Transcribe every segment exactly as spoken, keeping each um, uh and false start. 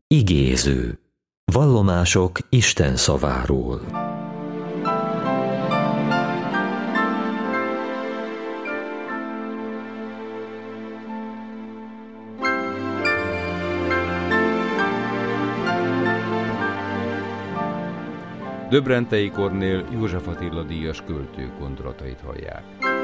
Igéző. Vallomások Isten szaváról. Döbrentei Kornél József Attila díjas költő gondolatait hallják.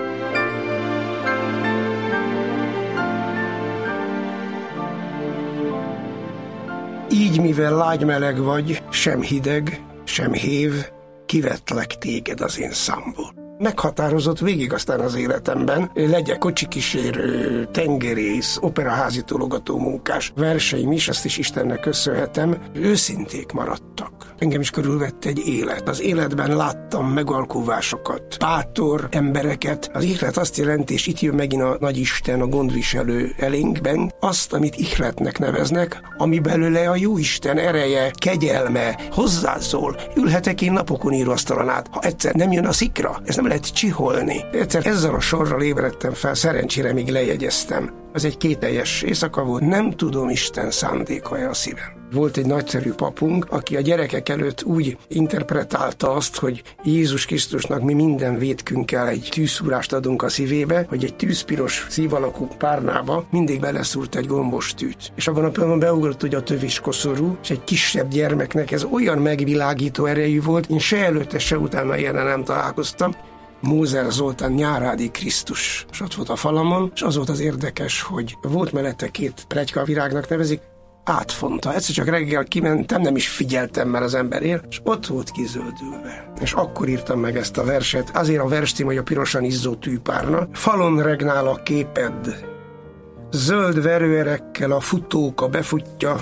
Így, mivel lágy-meleg vagy, sem hideg, sem hév, kivettlek téged az én számból. Meghatározott végig aztán az életemben, legyek kocsikísérő, tengerész, operaházi tologató munkás, verseim is, azt is Istennek köszönhetem, őszinték maradtak. Engem is körülvett egy élet. Az életben láttam megalkuvásokat, bátor embereket. Az ihlet azt jelenti, és itt jön megint a nagyisten, a gondviselő elénkben, azt, amit ihletnek neveznek, ami belőle a jóisten ereje, kegyelme, hozzászól. Ülhetek én napokon íróasztalon át, ha egyszer nem jön a szikra, ez nem lehet csiholni. Egyszer ezzel a sorral ébredtem fel, szerencsére még lejegyeztem. Ez egy kételjes éjszaka volt, nem tudom, Isten szándéka-e a szívem. Volt egy nagyszerű papunk, aki a gyerekek előtt úgy interpretálta azt, hogy Jézus Krisztusnak mi minden vétkünkkel egy tűzszúrást adunk a szívébe, hogy egy tűzpiros szívalakú párnába mindig beleszúrt egy gombos tűt. És abban a pillanatban beugrott ugye a tövis koszorú, és egy kisebb gyermeknek ez olyan megvilágító erejű volt, én se előtte, se utána ilyen nem találkoztam. Mózer Zoltán Nyárádi Krisztus, és ott volt a falamon, és az volt az érdekes, hogy volt mellette két pletykavirágnak nevezik, átfonta. Egyszer csak reggel kimentem, nem is figyeltem, mert az ember él, és ott volt kizöldülve. És akkor írtam meg ezt a verset, azért a verstím, hogy a pirosan izzó tűpárna. Falon regnál a képed, zöld verőerekkel a futóka befutja,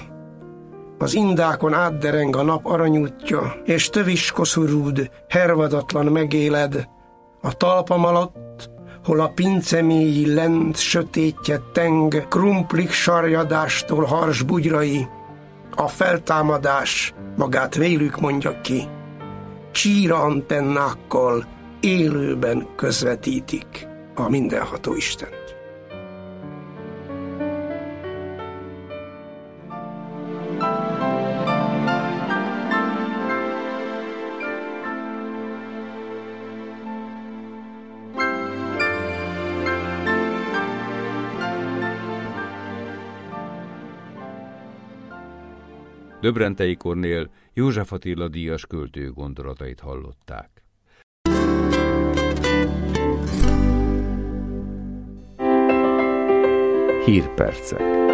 az indákon átdereng a nap aranyútja, és tövis koszorúd hervadatlan megéled, a talpam alatt, hol a pince mélyi lent sötétje teng, krumplik sarjadástól hars bugyrai, a feltámadás magát vélük mondja ki, csíra antennákkal élőben közvetítik a mindenható Istent. Döbrentei Kornél József Attila díjas költő gondolatait hallották. Hírpercek.